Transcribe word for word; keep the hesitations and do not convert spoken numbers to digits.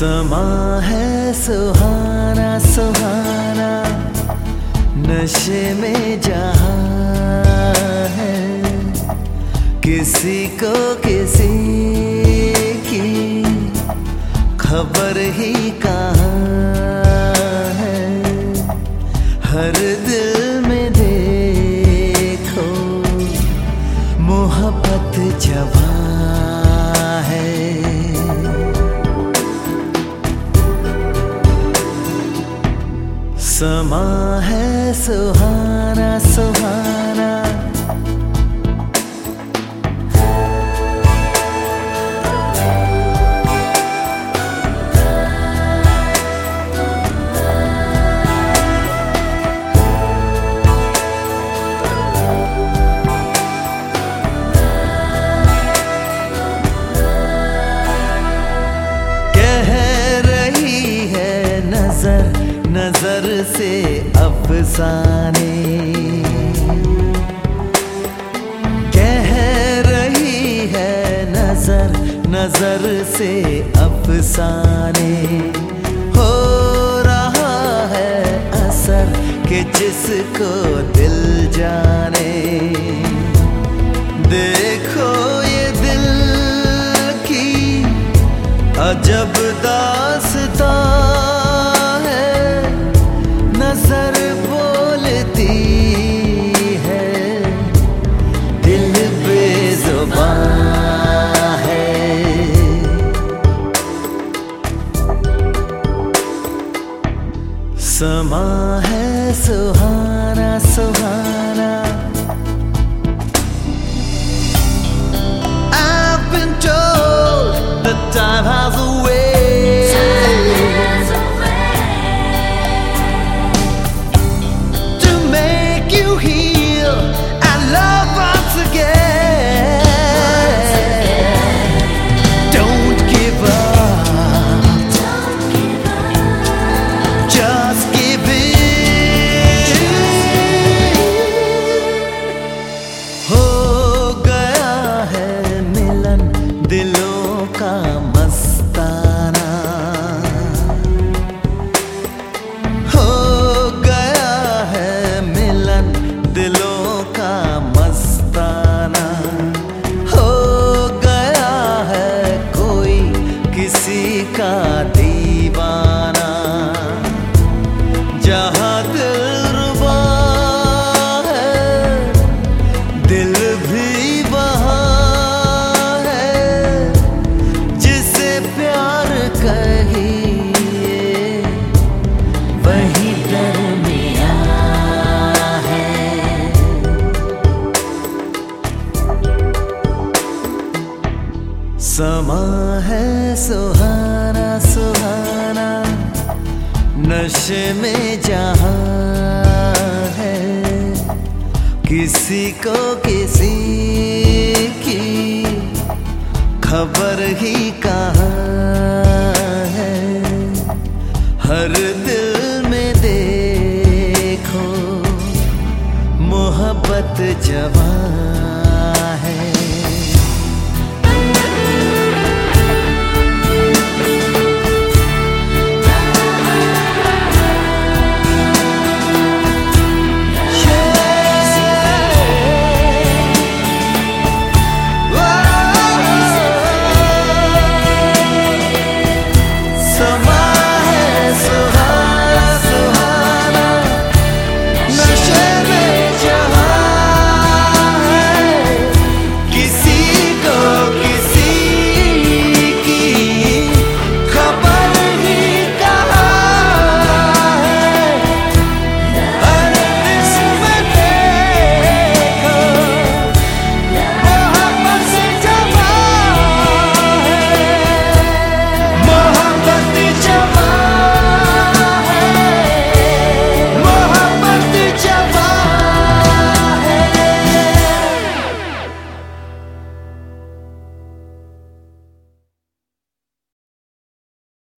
समा है सुहाना सुहाना, नशे में जहां है, किसी को किसी की खबर ही कहाँ है। हर दिल में देखो मोहब्बत जवां है। समा है सुहाना सुहाना, नजर से अफसाने कह रही है, नजर नजर से अफसाने हो रहा है असर कि जिसको दिल जाने। देखो ये दिल की अजब दास्तां, नजर बोलती है दिल बेजुबान है। समा है सुहाना सुहाना, I've been told that time has a way heal and love once again. Don't give up, just give in. हो गया है मिलन दिलों का मस्ताना, दिलों का मस्ताना। हो गया है कोई किसी का दीवाना, जहाँ दिलरुबा है दिल भी वहाँ है, जिसे प्यार कहिए वही दरमियाँ। समा है सुहाना सुहाना, नशे में जहां है, किसी को किसी की खबर ही का